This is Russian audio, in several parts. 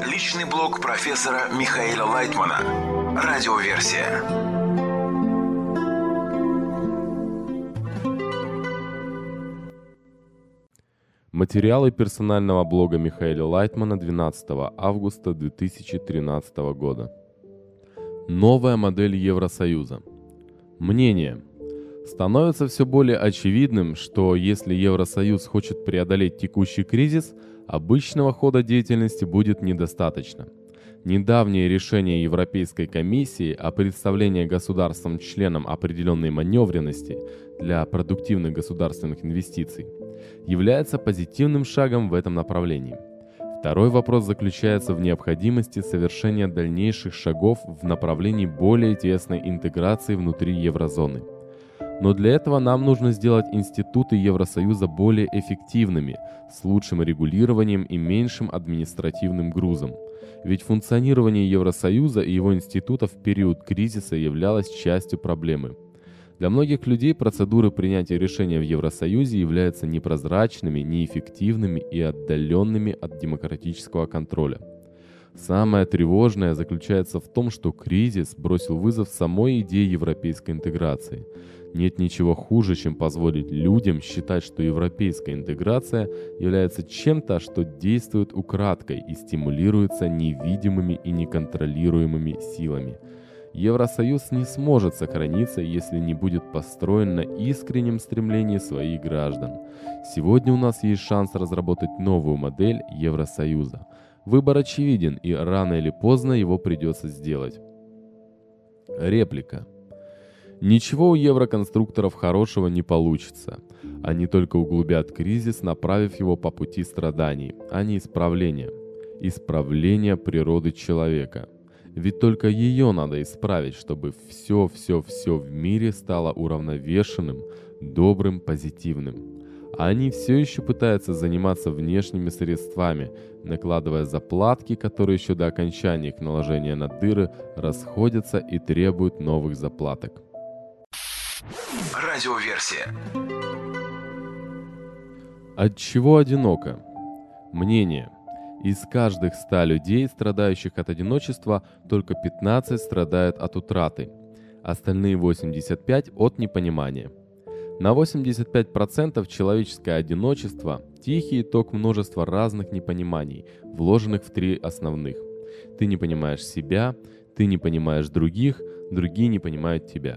Личный блог профессора Михаила Лайтмана. Радиоверсия. Материалы персонального блога Михаила Лайтмана 12 августа 2013 года. Новая модель Евросоюза. Мнение. Становится все более очевидным, что если Евросоюз хочет преодолеть текущий кризис, обычного хода деятельности будет недостаточно. Недавнее решение Европейской комиссии о представлении государствам-членам определенной маневренности для продуктивных государственных инвестиций является позитивным шагом в этом направлении. Второй вопрос заключается в необходимости совершения дальнейших шагов в направлении более тесной интеграции внутри еврозоны. Но для этого нам нужно сделать институты Евросоюза более эффективными, с лучшим регулированием и меньшим административным грузом. Ведь функционирование Евросоюза и его институтов в период кризиса являлось частью проблемы. Для многих людей процедуры принятия решения в Евросоюзе являются непрозрачными, неэффективными и отдаленными от демократического контроля. Самое тревожное заключается в том, что кризис бросил вызов самой идее европейской интеграции. Нет ничего хуже, чем позволить людям считать, что европейская интеграция является чем-то, что действует украдкой и стимулируется невидимыми и неконтролируемыми силами. Евросоюз не сможет сохраниться, если не будет построен на искреннем стремлении своих граждан. Сегодня у нас есть шанс разработать новую модель Евросоюза. Выбор очевиден, и рано или поздно его придется сделать. Реплика. Ничего у евроконструкторов хорошего не получится. Они только углубят кризис, направив его по пути страданий, а не исправления. Исправление природы человека. Ведь только ее надо исправить, чтобы все в мире стало уравновешенным, добрым, позитивным. А они все еще пытаются заниматься внешними средствами, накладывая заплатки, которые еще до окончания их наложения на дыры расходятся и требуют новых заплаток. Радиоверсия. От чего одиноко? Мнение. Из каждых 100 людей, страдающих от одиночества, только 15 страдают от утраты, остальные 85 от непонимания. На 85% человеческое одиночество – тихий итог множества разных непониманий, вложенных в 3 основных. Ты не понимаешь себя, ты не понимаешь других, другие не понимают тебя.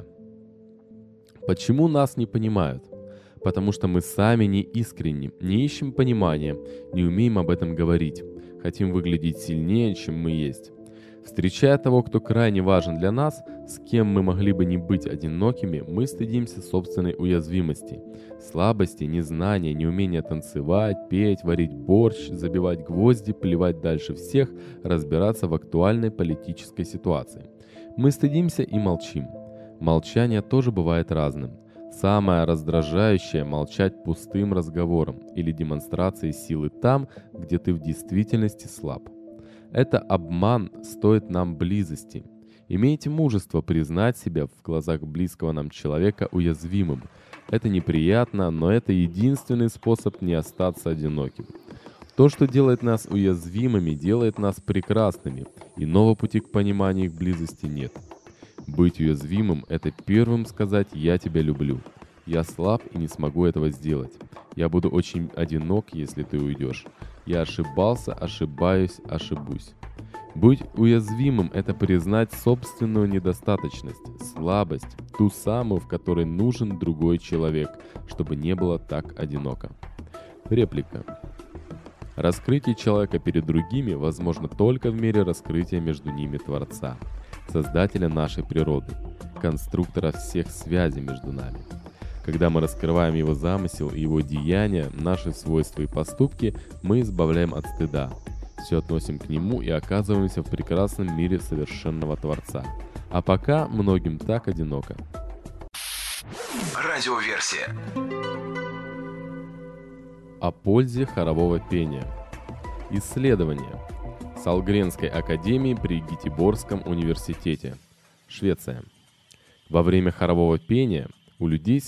Почему нас не понимают? Потому что мы сами не искренни, не ищем понимания, не умеем об этом говорить, хотим выглядеть сильнее, чем мы есть. Встречая того, кто крайне важен для нас, с кем мы могли бы не быть одинокими, мы стыдимся собственной уязвимости, слабости, незнания, неумения танцевать, петь, варить борщ, забивать гвозди, плевать дальше всех, разбираться в актуальной политической ситуации. Мы стыдимся и молчим. Молчание тоже бывает разным. Самое раздражающее – молчать пустым разговором или демонстрацией силы там, где ты в действительности слаб. Это обман стоит нам близости. Имейте мужество признать себя в глазах близкого нам человека уязвимым. Это неприятно, но это единственный способ не остаться одиноким. То, что делает нас уязвимыми, делает нас прекрасными. Иного пути к пониманию их близости нет. Быть уязвимым – это первым сказать «я тебя люблю». Я слаб и не смогу этого сделать. Я буду очень одинок, если ты уйдешь. Я ошибался, ошибаюсь, ошибусь. Быть уязвимым – это признать собственную недостаточность, слабость, ту самую, в которой нужен другой человек, чтобы не было так одиноко. Реплика. Раскрытие человека перед другими возможно только в мере раскрытия между ними Творца, Создателя нашей природы, конструктора всех связей между нами. Когда мы раскрываем его замысел и его деяния, наши свойства и поступки, мы избавляем от стыда. Все относим к нему и оказываемся в прекрасном мире совершенного Творца. А пока многим так одиноко. Радиоверсия. О пользе хорового пения. Исследование. Салгренской академии при Гетеборгском университете. Швеция. Во время хорового пения у людей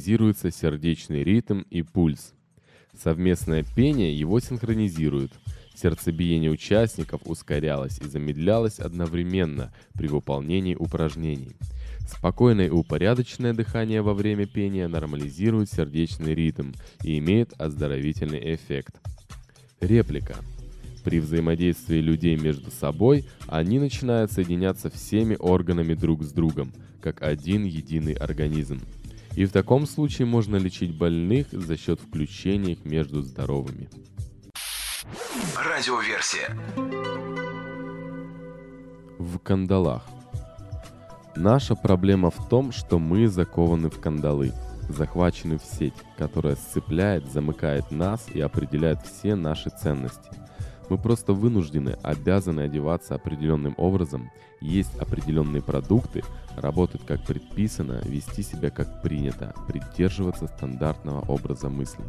синхронизируется сердечный ритм и пульс. Совместное пение его синхронизирует. Сердцебиение участников ускорялось и замедлялось одновременно при выполнении упражнений. Спокойное и упорядоченное дыхание во время пения нормализирует сердечный ритм и имеет оздоровительный эффект. Реплика. При взаимодействии людей между собой они начинают соединяться всеми органами друг с другом, как один единый организм. И в таком случае можно лечить больных за счет включения их между здоровыми. Радиоверсия. В кандалах. Наша проблема в том, что мы закованы в кандалы, захвачены в сеть, которая сцепляет, замыкает нас и определяет все наши ценности. Мы просто вынуждены, обязаны одеваться определенным образом, есть определенные продукты, работать как предписано, вести себя как принято, придерживаться стандартного образа мысли.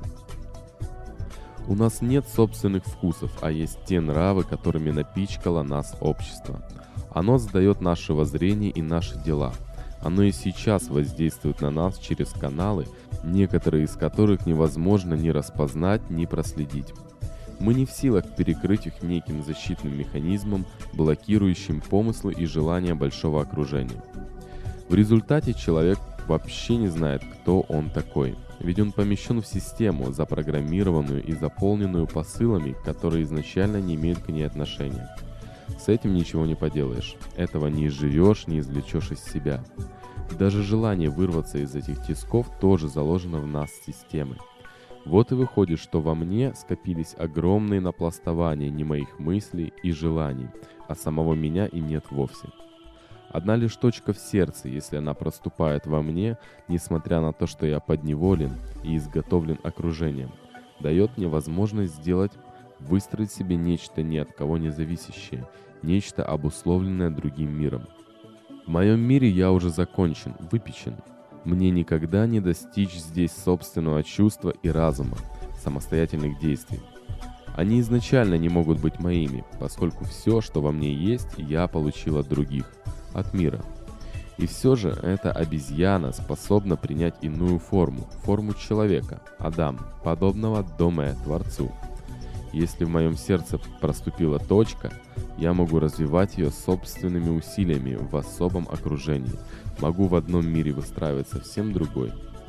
У нас нет собственных вкусов, а есть те нравы, которыми напичкало нас общество. Оно задает наше воззрение и наши дела. Оно и сейчас воздействует на нас через каналы, некоторые из которых невозможно ни распознать, ни проследить. Мы не в силах перекрыть их неким защитным механизмом, блокирующим помыслы и желания большого окружения. В результате человек вообще не знает, кто он такой, ведь он помещен в систему, запрограммированную и заполненную посылами, которые изначально не имеют к ней отношения. С этим ничего не поделаешь, этого не изживешь, не извлечешь из себя. Даже желание вырваться из этих тисков тоже заложено в нас системой. Вот и выходит, что во мне скопились огромные напластования не моих мыслей и желаний, а самого меня и нет вовсе. Одна лишь точка в сердце, если она проступает во мне, несмотря на то, что я подневолен и изготовлен окружением, дает мне возможность выстроить себе нечто ни от кого не зависящее, нечто обусловленное другим миром. В моем мире я уже закончен, выпечен. Мне никогда не достичь здесь собственного чувства и разума, самостоятельных действий. Они изначально не могут быть моими, поскольку все, что во мне есть, я получил от других, от мира. И все же эта обезьяна способна принять иную форму, форму человека, Адам, подобного Доме, Творцу. Если в моем сердце проступила точка, я могу развивать ее собственными усилиями в особом окружении, могу в одном мире выстраивать совсем другой.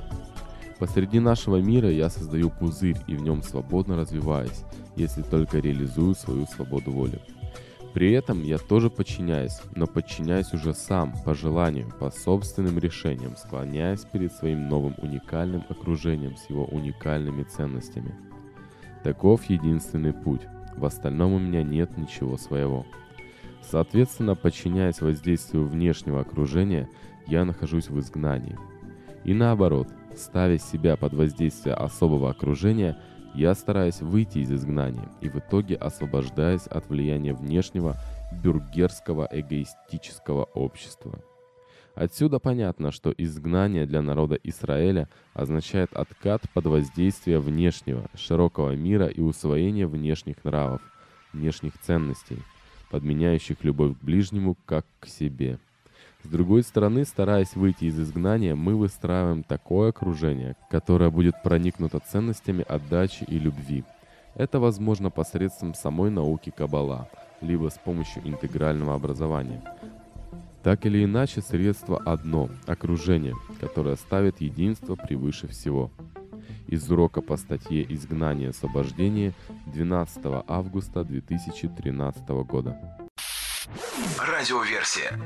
Посреди нашего мира я создаю пузырь и в нем свободно развиваюсь, если только реализую свою свободу воли. При этом я тоже подчиняюсь, но подчиняюсь уже сам, по желанию, по собственным решениям, склоняясь перед своим новым уникальным окружением с его уникальными ценностями. Таков единственный путь, в остальном у меня нет ничего своего. Соответственно, подчиняясь воздействию внешнего окружения, я нахожусь в изгнании. И наоборот, ставя себя под воздействие особого окружения, я стараюсь выйти из изгнания и в итоге освобождаюсь от влияния внешнего бюргерского эгоистического общества. Отсюда понятно, что изгнание для народа Израиля означает откат под воздействие внешнего, широкого мира и усвоение внешних нравов, внешних ценностей, подменяющих любовь к ближнему как к себе. С другой стороны, стараясь выйти из изгнания, мы выстраиваем такое окружение, которое будет проникнуто ценностями отдачи и любви. Это возможно посредством самой науки Каббала, либо с помощью интегрального образования. Так или иначе, средство одно – окружение, которое ставит единство превыше всего. Из урока по статье «Изгнание и освобождение» 12 августа 2013 года. Радиоверсия.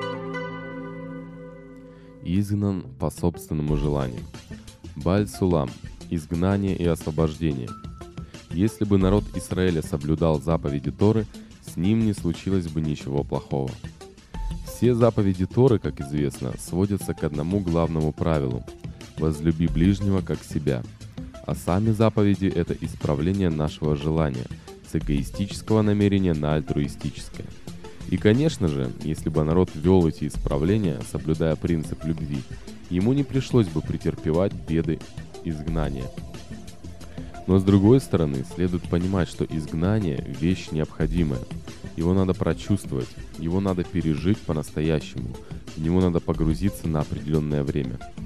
Изгнан по собственному желанию. Баль-Сулам. Изгнание и освобождение. Если бы народ Израиля соблюдал заповеди Торы, с ним не случилось бы ничего плохого. Все заповеди Торы, как известно, сводятся к одному главному правилу – возлюби ближнего как себя. А сами заповеди – это исправление нашего желания, с эгоистического намерения на альтруистическое. И, конечно же, если бы народ вел эти исправления, соблюдая принцип любви, ему не пришлось бы претерпевать беды изгнания. Но с другой стороны, следует понимать, что изгнание – вещь необходимая. Его надо прочувствовать, его надо пережить по-настоящему, в него надо погрузиться на определенное время.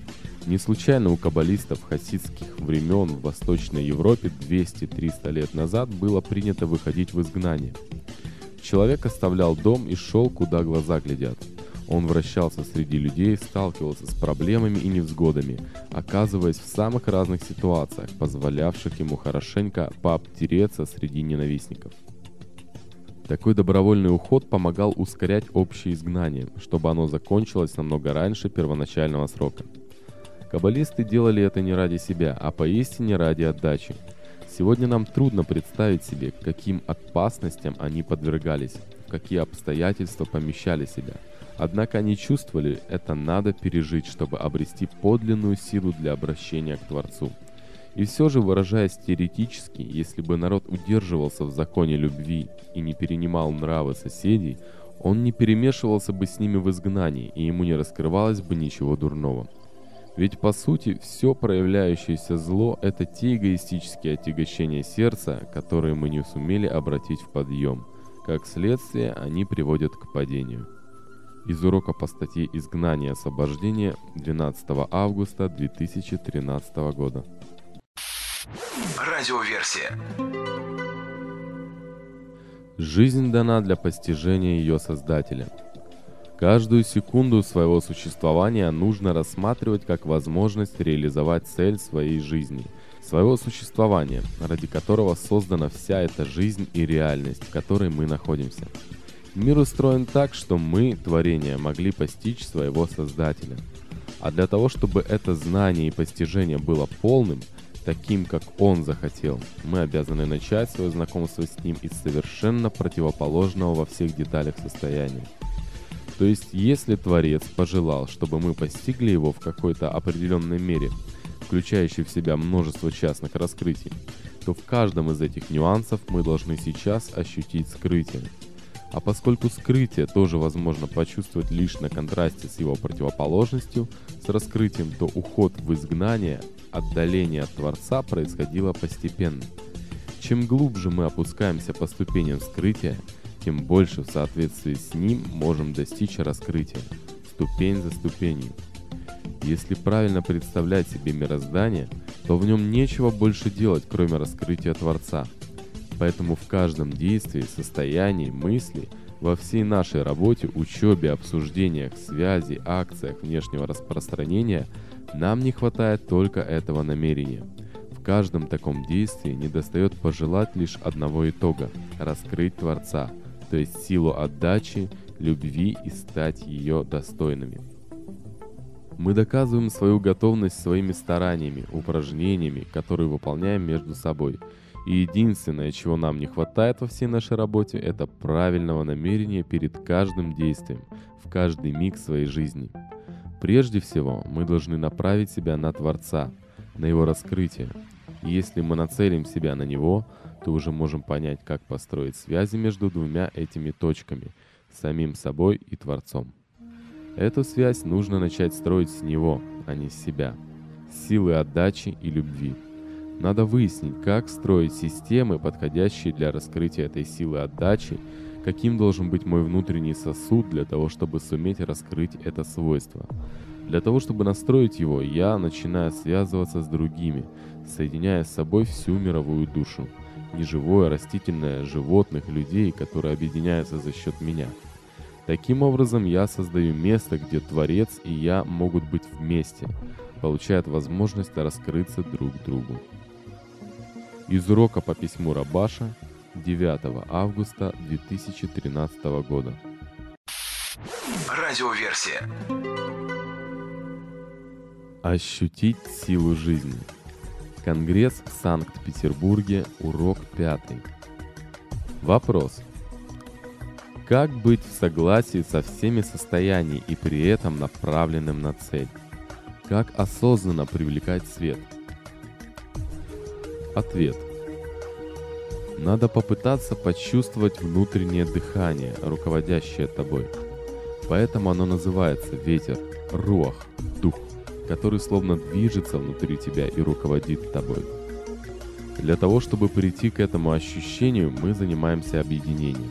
Не случайно у каббалистов хасидских времен в Восточной Европе 200-300 лет назад было принято выходить в изгнание. Человек оставлял дом и шел, куда глаза глядят. Он вращался среди людей, сталкивался с проблемами и невзгодами, оказываясь в самых разных ситуациях, позволявших ему хорошенько пообтереться среди ненавистников. Такой добровольный уход помогал ускорять общее изгнание, чтобы оно закончилось намного раньше первоначального срока. Каббалисты делали это не ради себя, а поистине ради отдачи. Сегодня нам трудно представить себе, к каким опасностям они подвергались, в какие обстоятельства помещали себя. Однако они чувствовали, это надо пережить, чтобы обрести подлинную силу для обращения к Творцу. И все же, выражаясь теоретически, если бы народ удерживался в законе любви и не перенимал нравы соседей, он не перемешивался бы с ними в изгнании, и ему не раскрывалось бы ничего дурного. Ведь по сути все проявляющееся зло – это те эгоистические отягощения сердца, которые мы не сумели обратить в подъем. Как следствие, они приводят к падению. Из урока по статье «Изгнание и освобождение» 12 августа 2013 года. Радиоверсия. Жизнь дана для постижения ее Создателя. Каждую секунду своего существования нужно рассматривать как возможность реализовать цель своей жизни, своего существования, ради которого создана вся эта жизнь и реальность, в которой мы находимся. Мир устроен так, что мы, творения, могли постичь своего Создателя. А для того, чтобы это знание и постижение было полным, таким, как Он захотел, мы обязаны начать свое знакомство с Ним из совершенно противоположного во всех деталях состояния. То есть, если Творец пожелал, чтобы мы постигли Его в какой-то определенной мере, включающей в себя множество частных раскрытий, то в каждом из этих нюансов мы должны сейчас ощутить скрытие. А поскольку скрытие тоже возможно почувствовать лишь на контрасте с его противоположностью, с раскрытием, то уход в изгнание, отдаление от Творца происходило постепенно. Чем глубже мы опускаемся по ступеням скрытия, тем больше в соответствии с ним можем достичь раскрытия, ступень за ступенью. Если правильно представлять себе мироздание, то в нем нечего больше делать, кроме раскрытия Творца. Поэтому в каждом действии, состоянии, мысли, во всей нашей работе, учебе, обсуждениях, связи, акциях внешнего распространения нам не хватает только этого намерения. В каждом таком действии недостает пожелать лишь одного итога – раскрыть Творца, то есть силу отдачи, любви и стать ее достойными. Мы доказываем свою готовность своими стараниями, упражнениями, которые выполняем между собой. И единственное, чего нам не хватает во всей нашей работе, это правильного намерения перед каждым действием, в каждый миг своей жизни. Прежде всего, мы должны направить себя на Творца, на Его раскрытие. И если мы нацелим себя на Него, то уже можем понять, как построить связи между двумя этими точками – самим собой и Творцом. Эту связь нужно начать строить с Него, а не с себя, с силы отдачи и любви. Надо выяснить, как строить системы, подходящие для раскрытия этой силы отдачи, каким должен быть мой внутренний сосуд для того, чтобы суметь раскрыть это свойство. Для того, чтобы настроить его, я начинаю связываться с другими, соединяя с собой всю мировую душу, неживое, растительное, животных, людей, которые объединяются за счет меня. Таким образом, я создаю место, где Творец и я могут быть вместе, получают возможность раскрыться друг другу. Из урока по письму Рабаша 9 августа 2013 года. Радиоверсия. Ощутить силу жизни. Конгресс в Санкт-Петербурге, урок 5. Вопрос. Как быть в согласии со всеми состояниями и при этом направленным на цель? Как осознанно привлекать свет? Ответ. Надо попытаться почувствовать внутреннее дыхание, руководящее тобой. Поэтому оно называется ветер, руах, дух, который словно движется внутри тебя и руководит тобой. Для того, чтобы прийти к этому ощущению, мы занимаемся объединением.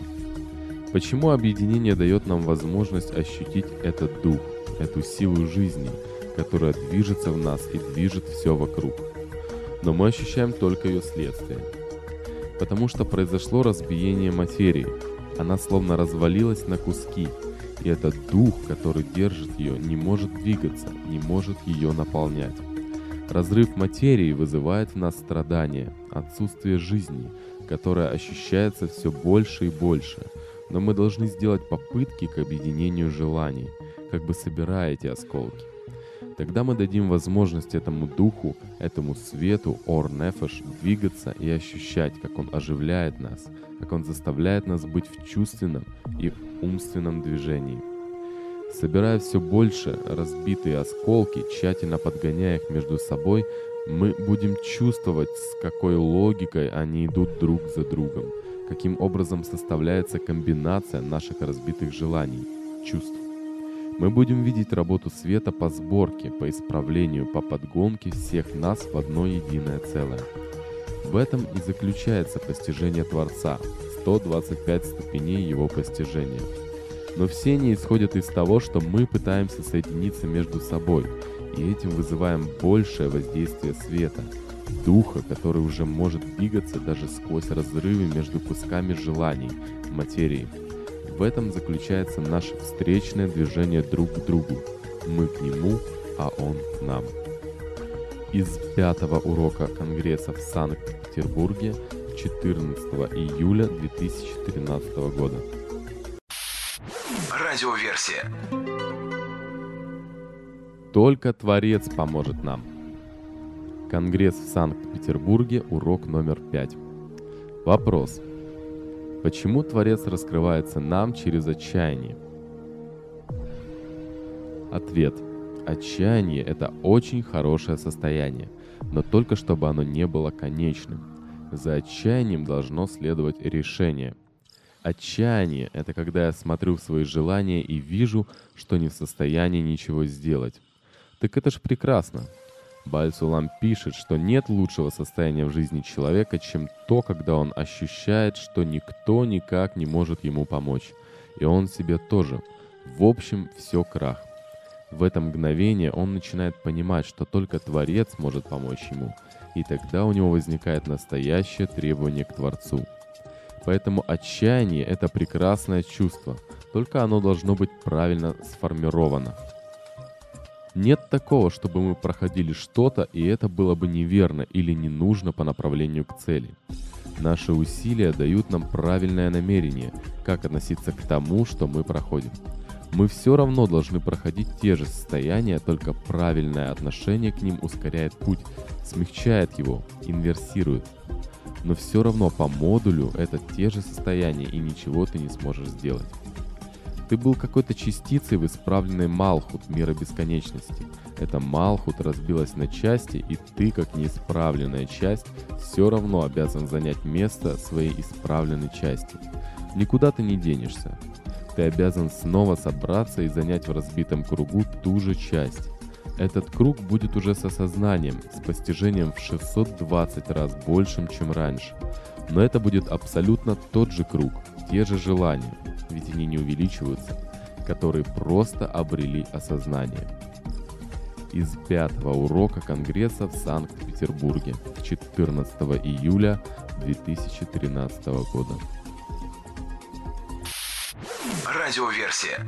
Почему объединение дает нам возможность ощутить этот дух, эту силу жизни, которая движется в нас и движет все вокруг. Но мы ощущаем только ее следствие. Потому что произошло разбиение материи. Она словно развалилась на куски, и этот дух, который держит ее, не может двигаться, не может ее наполнять. Разрыв материи вызывает в нас страдания, отсутствие жизни, которое ощущается все больше и больше. Но мы должны сделать попытки к объединению желаний, как бы собирая эти осколки. Тогда мы дадим возможность этому духу, этому свету, Ор-Нефеш, двигаться и ощущать, как он оживляет нас, как он заставляет нас быть в чувственном и умственном движении. Собирая все больше разбитые осколки, тщательно подгоняя их между собой, мы будем чувствовать, с какой логикой они идут друг за другом, каким образом составляется комбинация наших разбитых желаний, чувств. Мы будем видеть работу света по сборке, по исправлению, по подгонке всех нас в одно единое целое. В этом и заключается постижение Творца, 125 ступеней его постижения. Но все они исходят из того, что мы пытаемся соединиться между собой, и этим вызываем большее воздействие света, духа, который уже может двигаться даже сквозь разрывы между кусками желаний, материи. В этом заключается наше встречное движение друг к другу. Мы к нему, а он к нам. Из 5-го урока Конгресса в Санкт-Петербурге 14 июля 2013 года. Радиоверсия. Только Творец поможет нам. Конгресс в Санкт-Петербурге, урок номер 5. Вопрос. Почему Творец раскрывается нам через отчаяние? Ответ. Отчаяние – это очень хорошее состояние, но только чтобы оно не было конечным. За отчаянием должно следовать решение. Отчаяние – это когда я смотрю в свои желания и вижу, что не в состоянии ничего сделать. Так это ж прекрасно. Бааль-Сулам пишет, что нет лучшего состояния в жизни человека, чем то, когда он ощущает, что никто никак не может ему помочь. И он себе тоже. В общем, все крах. В это мгновение он начинает понимать, что только Творец может помочь ему. И тогда у него возникает настоящее требование к Творцу. Поэтому отчаяние – это прекрасное чувство, только оно должно быть правильно сформировано. Нет такого, чтобы мы проходили что-то, и это было бы неверно или не нужно по направлению к цели. Наши усилия дают нам правильное намерение, как относиться к тому, что мы проходим. Мы все равно должны проходить те же состояния, только правильное отношение к ним ускоряет путь, смягчает его, инверсирует. Но все равно по модулю это те же состояния, и ничего ты не сможешь сделать. Ты был какой-то частицей в исправленной Малхут мира бесконечности. Эта Малхут разбилась на части, и ты, как неисправленная часть, все равно обязан занять место своей исправленной части. Никуда ты не денешься. Ты обязан снова собраться и занять в разбитом кругу ту же часть. Этот круг будет уже с осознанием, с постижением в 620 раз большим, чем раньше. Но это будет абсолютно тот же круг, те же желания, ведь они не увеличиваются, которые просто обрели осознание. Из 5-го урока Конгресса в Санкт-Петербурге 14 июля 2013 года. Радиоверсия.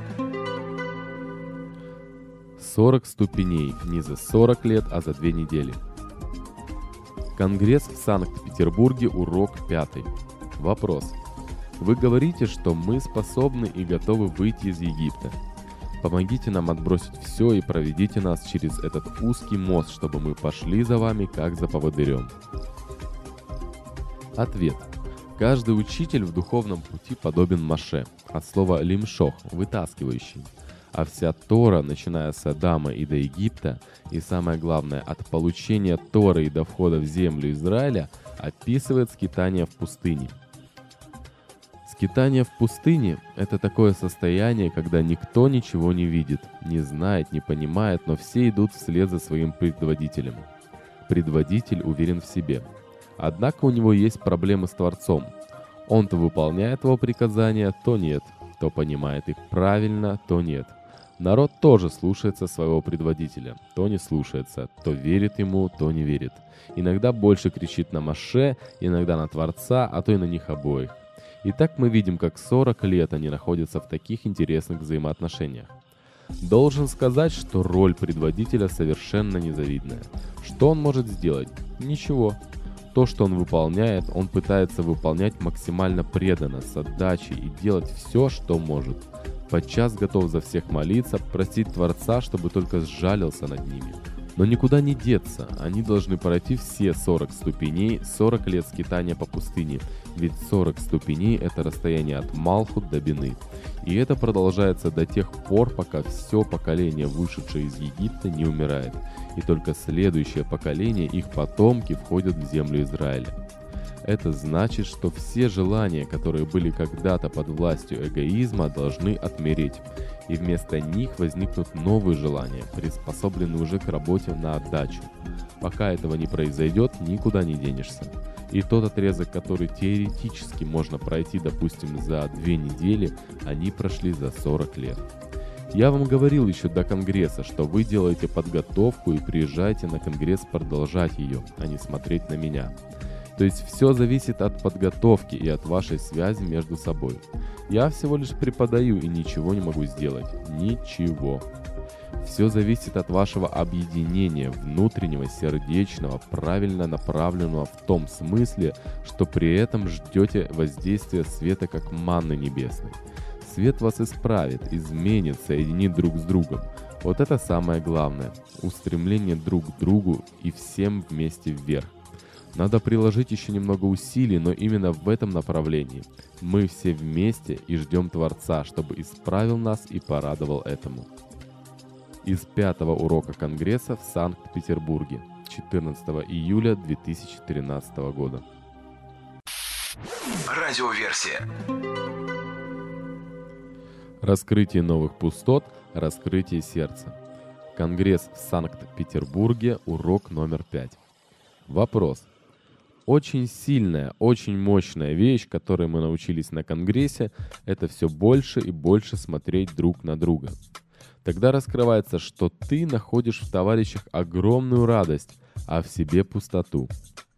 40 ступеней не за 40 лет, а за 2 недели. Конгресс в Санкт-Петербурге, урок 5. Вопрос. Вы говорите, что мы способны и готовы выйти из Египта. Помогите нам отбросить все и проведите нас через этот узкий мост, чтобы мы пошли за вами, как за поводырем. Ответ. Каждый учитель в духовном пути подобен Моше, от слова лимшох – вытаскивающий. А вся Тора, начиная с Адама и до Египта, и самое главное, от получения Торы и до входа в землю Израиля, описывает скитание в пустыне. Скитание в пустыне – это такое состояние, когда никто ничего не видит, не знает, не понимает, но все идут вслед за своим предводителем. Предводитель уверен в себе. Однако у него есть проблемы с Творцом. Он то выполняет его приказания, то нет, то понимает их правильно, то нет. Народ тоже слушается своего предводителя. То не слушается, то верит ему, то не верит. Иногда больше кричит на Моше, иногда на Творца, а то и на них обоих. И так мы видим, как 40 лет они находятся в таких интересных взаимоотношениях. Должен сказать, что роль предводителя совершенно незавидная. Что он может сделать? Ничего. То, что он выполняет, он пытается выполнять максимально преданно, с отдачей и делать все, что может. Подчас готов за всех молиться, просить Творца, чтобы только сжалился над ними. Но никуда не деться, они должны пройти все 40 ступеней, 40 лет скитания по пустыне, ведь 40 ступеней – это расстояние от Малхут до Бины. И это продолжается до тех пор, пока все поколение, вышедшее из Египта, не умирает, и только следующее поколение, их потомки, входят в землю Израиля. Это значит, что все желания, которые были когда-то под властью эгоизма, должны отмереть, и вместо них возникнут новые желания, приспособленные уже к работе на отдачу. Пока этого не произойдет, никуда не денешься. И тот отрезок, который теоретически можно пройти, допустим, за 2 недели, они прошли за 40 лет. Я вам говорил еще до Конгресса, что вы делаете подготовку и приезжаете на Конгресс продолжать ее, а не смотреть на меня. То есть все зависит от подготовки и от вашей связи между собой. Я всего лишь преподаю и ничего не могу сделать. Ничего. Все зависит от вашего объединения, внутреннего, сердечного, правильно направленного в том смысле, что при этом ждете воздействия света как манны небесной. Свет вас исправит, изменит, соединит друг с другом. Вот это самое главное. Устремление друг к другу и всем вместе вверх. Надо приложить еще немного усилий, но именно в этом направлении. Мы все вместе и ждем Творца, чтобы исправил нас и порадовал этому. Из 5-го урока Конгресса в Санкт-Петербурге, 14 июля 2013 года. Радиоверсия. Раскрытие новых пустот, раскрытие сердца. Конгресс в Санкт-Петербурге, урок номер 5. Вопрос. Очень сильная, очень мощная вещь, которой мы научились на Конгрессе, это все больше и больше смотреть друг на друга. Тогда раскрывается, что ты находишь в товарищах огромную радость, а в себе пустоту.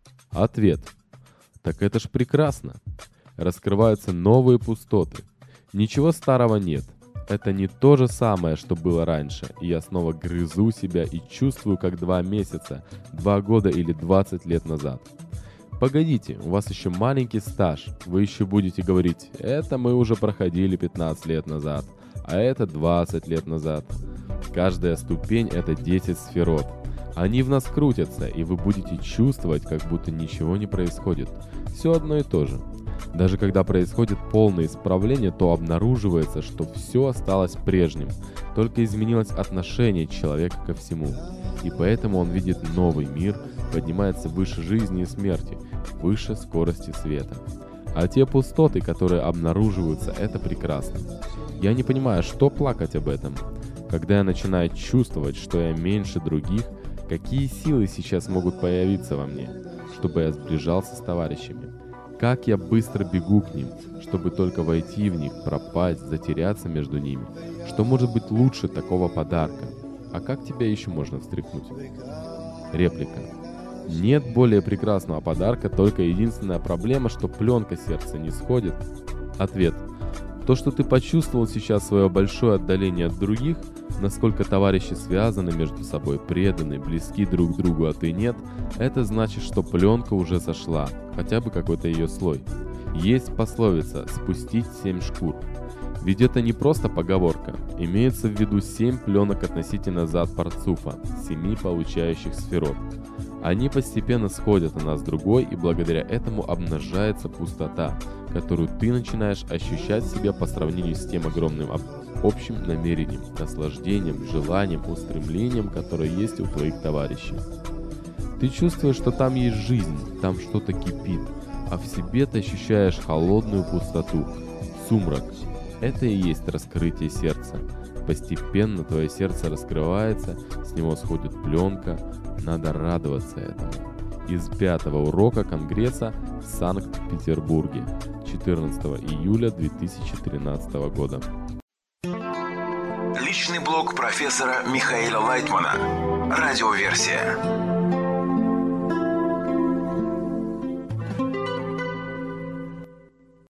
Ответ. Так это ж прекрасно. Раскрываются новые пустоты. Ничего старого нет. Это не то же самое, что было раньше, и я снова грызу себя и чувствую, как 2 месяца, 2 года или 20 лет назад. Погодите, у вас еще маленький стаж, вы еще будете говорить, это мы уже проходили 15 лет назад, а это 20 лет назад. Каждая ступень — это 10 сферот. Они в нас крутятся, и вы будете чувствовать, как будто ничего не происходит. Все одно и то же. Даже когда происходит полное исправление, то обнаруживается, что все осталось прежним, только изменилось отношение человека ко всему. И поэтому он видит новый мир, поднимается выше жизни и смерти, выше скорости света. А те пустоты, которые обнаруживаются, это прекрасно. Я не понимаю, что плакать об этом. Когда я начинаю чувствовать, что я меньше других, какие силы сейчас могут появиться во мне, чтобы я сближался с товарищами? Как я быстро бегу к ним, чтобы только войти в них, пропасть, затеряться между ними? Что может быть лучше такого подарка? А как тебя еще можно встряхнуть? Реплика. Нет более прекрасного подарка, только единственная проблема, что пленка сердца не сходит. Ответ. То, что ты почувствовал сейчас свое большое отдаление от других, насколько товарищи связаны между собой, преданы, близки друг к другу, а ты нет, это значит, что пленка уже сошла, хотя бы какой-то ее слой. Есть пословица «спустить 7 шкур». Ведь это не просто поговорка. Имеется в виду 7 пленок относительно зад парцуфа, 7 получающих сферот. Они постепенно сходят одна с другой, и благодаря этому обнажается пустота, которую ты начинаешь ощущать в себе по сравнению с тем огромным общим намерением, наслаждением, желанием, устремлением, которое есть у твоих товарищей. Ты чувствуешь, что там есть жизнь, там что-то кипит, а в себе ты ощущаешь холодную пустоту, сумрак. Это и есть раскрытие сердца. Постепенно твое сердце раскрывается, с него сходит пленка, надо радоваться этому. Из 5-го урока Конгресса в Санкт-Петербурге, 14 июля 2013 года. Научный блог профессора Михаила Лайтмана. Радиоверсия.